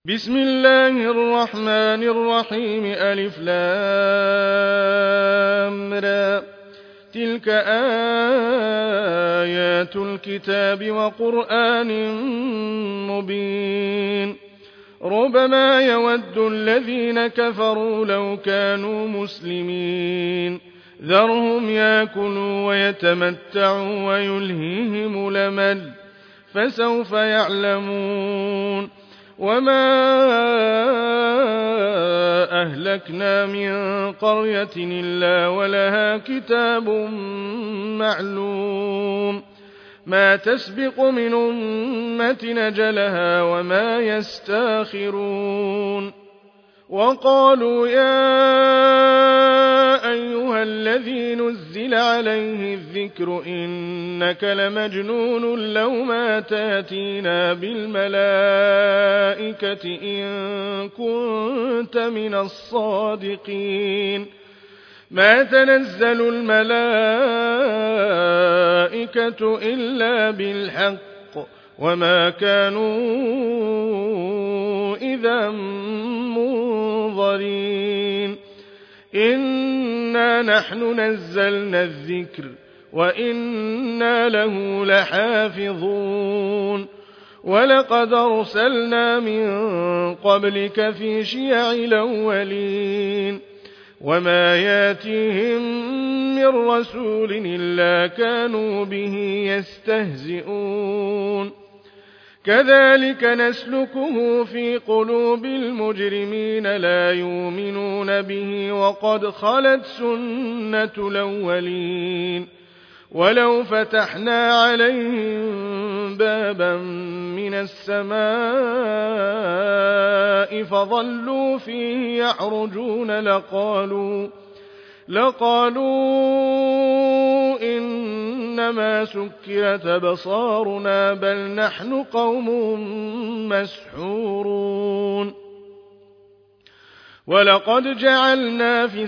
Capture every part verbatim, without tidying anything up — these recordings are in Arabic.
بسم الله الرحمن الرحيم ألف لام را تلك آيات الكتاب وقرآن مبين ربما يود الذين كفروا لو كانوا مسلمين ذرهم يأكلوا ويتمتعوا ويلهيهم الأمل فسوف يعلمون وما أهلكنا من قرية إلا ولها كتاب معلوم ما تسبق من أمة أجلها وما يستاخرون وقالوا يا أيها الذي نزل عليه الذكر إنك لمجنون لو ما تاتينا بالملائكة إن كنت من الصادقين ما تنزل الملائكة إلا بالحق وما كانوا إذا منظرين إنا نحن نزلنا الذكر وإنا له لحافظون ولقد أرسلنا من قبلك في شيع الأولين وما ياتيهم من رسول إلا كانوا به يستهزئون كذلك نسلكه في قلوب المجرمين لا يؤمنون به وقد خلت سنة الأولين ولو فتحنا عليهم بابا من السماء فظلوا فيه يعرجون لقالوا لقالوا إنما سكرت أبصارنا بل نحن قوم مسحورون ولقد جعلنا في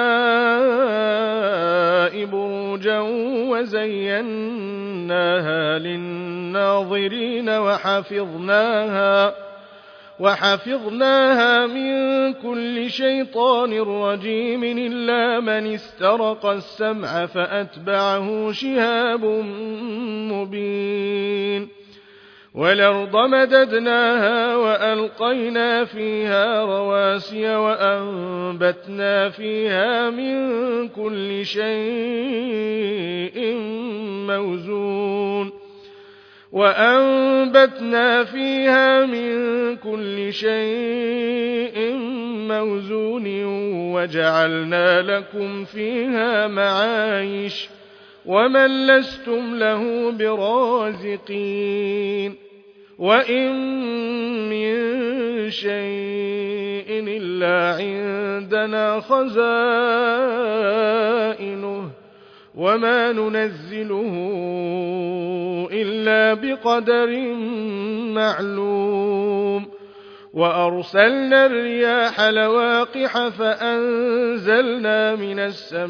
السماء بروجا وزيناها للناظرين وحفظناها وحفظناها من كل شيطان رجيم إلا من استرق السمع فأتبعه شهاب مبين والأرض مددناها وألقينا فيها رواسي وأنبتنا فيها من كل شيء موزون وأنبتنا فيها من كل شيء موزون وجعلنا لكم فيها معايش ومن لستم له برازقين وإن من شيء إلا عندنا خزائنه وما ننزله إلا بقدر معلوم وأرسلنا الرياح لواقح فأنزلنا من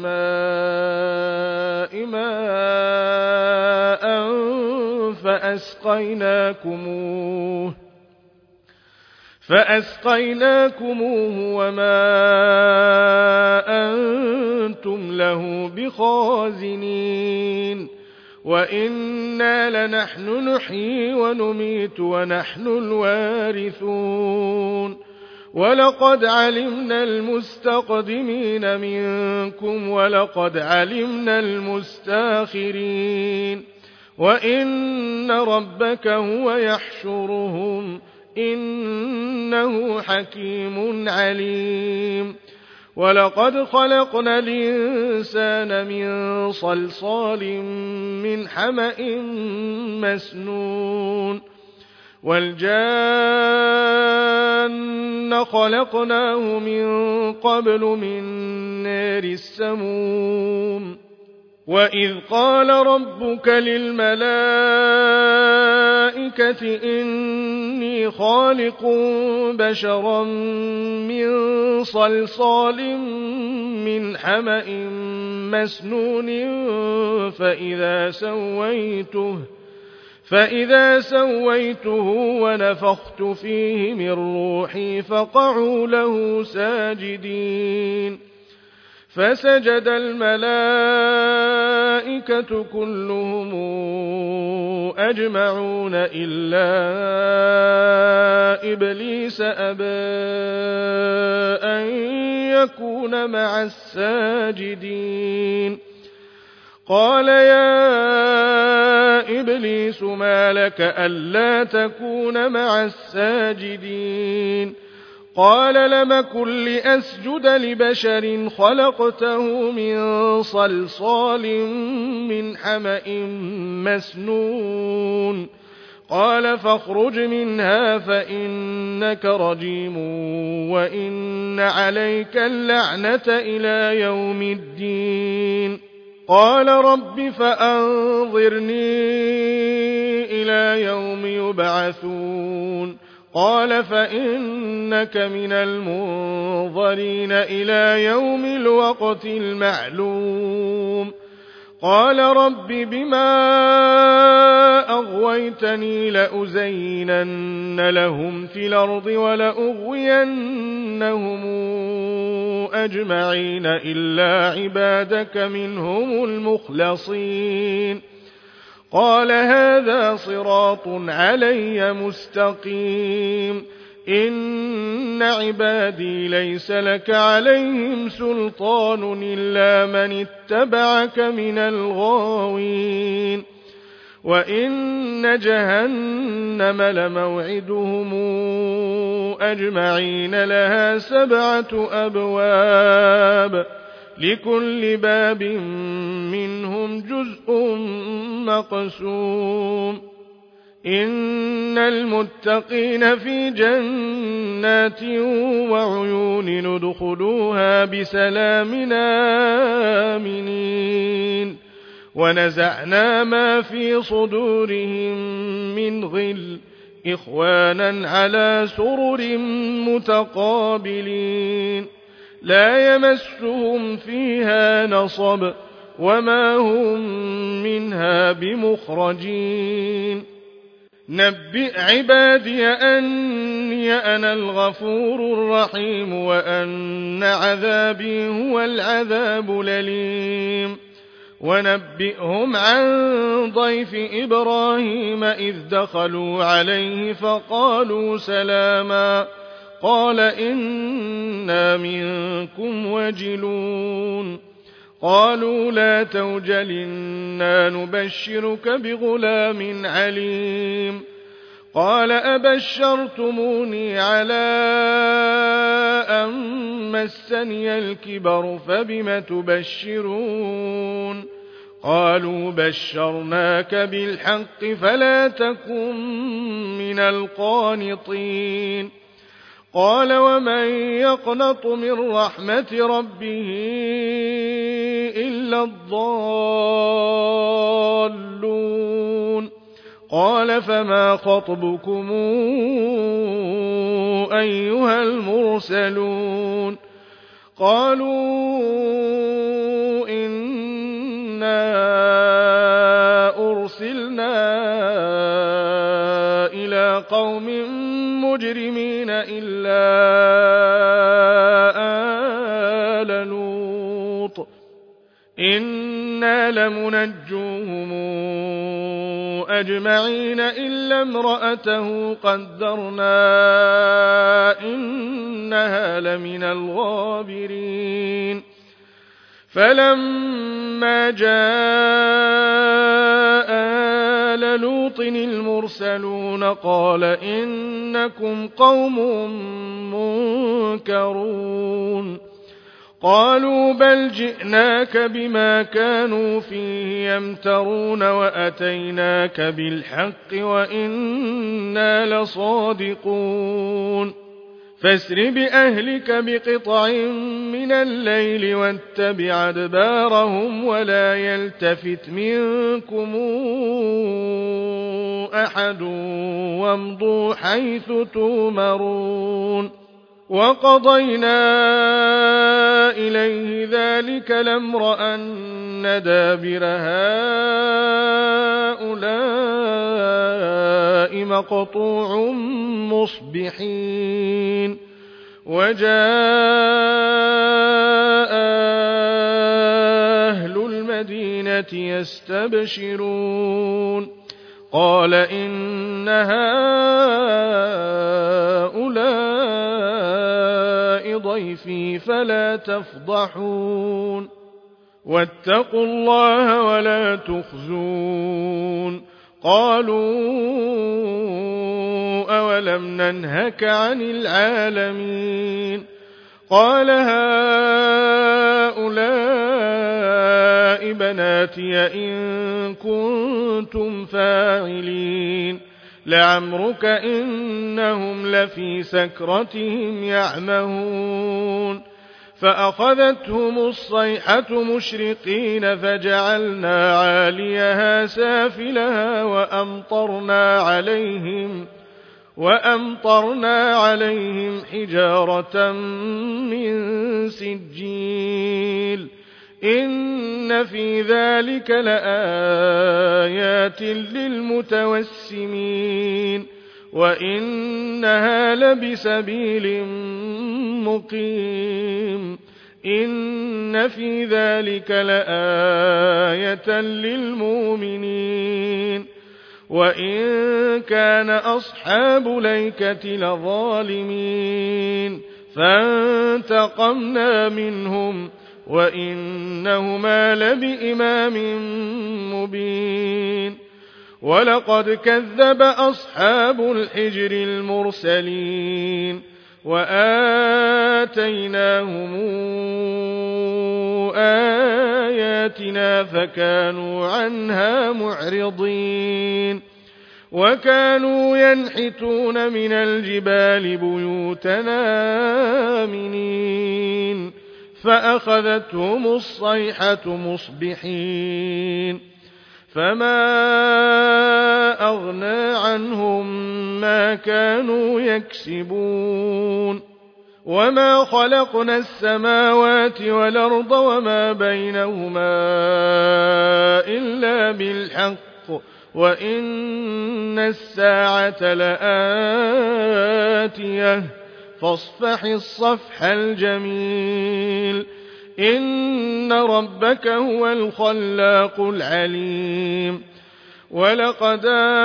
السماء ماء فأسقيناكموه فأسقيناكموه وما أنتم له بخازنين وإنا لنحن نحيي ونميت ونحن الوارثون ولقد علمنا المستقدمين منكم ولقد علمنا المستاخرين وإن ربك هو يحشرهم إنه حكيم عليم ولقد خلقنا الإنسان من صلصال من حمأ مسنون والجان خلقناه من قبل من نار السموم وإذ قال ربك للملائكة إني خالق بشرا من صلصال من حمأ مسنون فإذا سويته فإذا سويته ونفخت فيه من روحي فقعوا له ساجدين فسجد الملائكة كلهم أجمعون إلا إبليس أبى أن يكون مع الساجدين قال يا إبليس ما لك ألا تكون مع الساجدين قال لم كن لأسجد لبشر خلقته من صلصال من حمأ مسنون قال فاخرج منها فإنك رجيم وإن عليك اللعنة إلى يوم الدين قال رب فأنظرني إلى يوم يبعثون قال فإنك من المنظرين إلى يوم الوقت المعلوم قال رب بما أغويتني لأزينن لهم في الأرض ولأغوينهم أجمعين إلا عبادك منهم المخلصين قال هذا صراط علي مستقيم إن عبادي ليس لك عليهم سلطان إلا من اتبعك من الغاوين وإن جهنم لموعدهم أجمعين لها سبعة أبواب لكل باب منهم جزء مقسوم إن المتقين في جنات وعيون ندخلوها بسلام آمنين ونزعنا ما في صدورهم من غل إخوانا على سرر متقابلين لا يمسهم فيها نصب وما هم منها بمخرجين نبئ عبادي أني أنا الغفور الرحيم وأن عذابي هو العذاب الأليم ونبئهم عن ضيف إبراهيم إذ دخلوا عليه فقالوا سلاما قال إنا منكم وجلون قالوا لا توجل إنا نبشرك بغلام عليم قال أبشرتموني على أن مسني الكبر فبم تبشرون قالوا بشرناك بالحق فلا تكن من القانطين قال ومن يقنط من رحمة ربه إلا الضالون قال فما خطبكم أيها المرسلون قالوا إنا أرسلنا إلى قوم مجرمين إلا آل لوط إنا لمنجوهم أجمعين إلا امرأته قدرنا إنها لمن الغابرين فلما جاء آل لوط المرسلون قال إنكم قوم منكرون قالوا بل جئناك بما كانوا فيه يمترون وأتيناك بالحق وإنا لصادقون فاسر بأهلك بقطع من الليل واتبع أدبارهم ولا يلتفت منكم أحد وامضوا حيث تؤمرون وقضينا إليه ذلك الأمر أن دابر هؤلاء مقطوع مصبحين وجاء أهل المدينة يستبشرون قال إن هؤلاء ضيفي فلا تفضحون واتقوا الله ولا تخزون قالوا أولم ننهك عن العالمين قال هؤلاء بناتي إن كنتم فاعلين لعمرك إنهم لفي سكرتهم يعمهون فأخذتهم الصيحة مشرقين فجعلنا عاليها سافلها وأمطرنا عليهم وأمطرنا عليهم حجارة من سجيل إن في ذلك لآيات للمتوسمين وإنها لبسبيل مقيم إن في ذلك لآية للمؤمنين وإن كان أصحاب ليكة لظالمين فانتقمنا منهم وإنهما لبإمام مبين ولقد كذب أصحاب الحجر المرسلين وآتيناهم آياتنا فكانوا عنها معرضين وكانوا ينحتون من الجبال بيوتنا آمنين فأخذتهم الصيحة مصبحين فما أغنى عنهم ما كانوا يكسبون وما خلقنا السماوات والأرض وما بينهما إلا بالحق وإن الساعة لآتية فاصفح الصفح الجميل إن ربك هو الخلاق العليم ولقد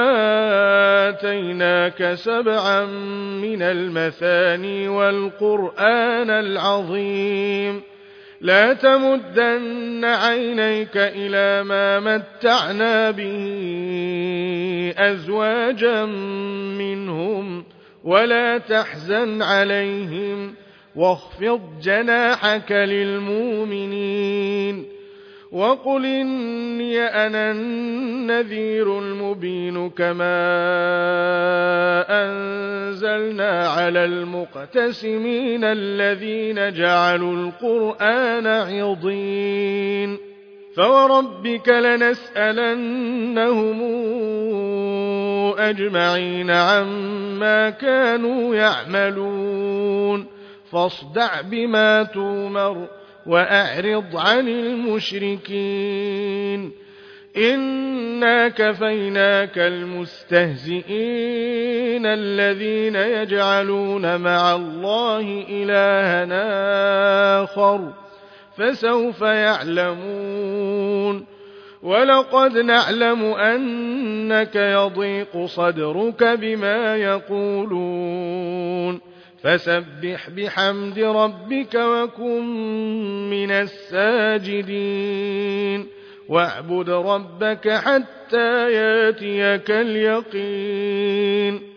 آتيناك سبعا من المثاني والقرآن العظيم لا تمدن عينيك إلى ما متعنا به أزواجا منهم ولا تحزن عليهم واخفض جناحك للمؤمنين وقل إني أنا النذير المبين كما أنزلنا على المقتسمين الذين جعلوا القرآن عضين فوربك لنسألنهم أجمعين عما كانوا يعملون فاصدع بما تؤمر وأعرض عن المشركين إنا كفيناك المستهزئين الذين يجعلون مع الله إلها آخر فسوف يعلمون ولقد نعلم أنك يضيق صدرك بما يقولون فسبح بحمد ربك وكن من الساجدين واعبد ربك حتى ياتيك اليقين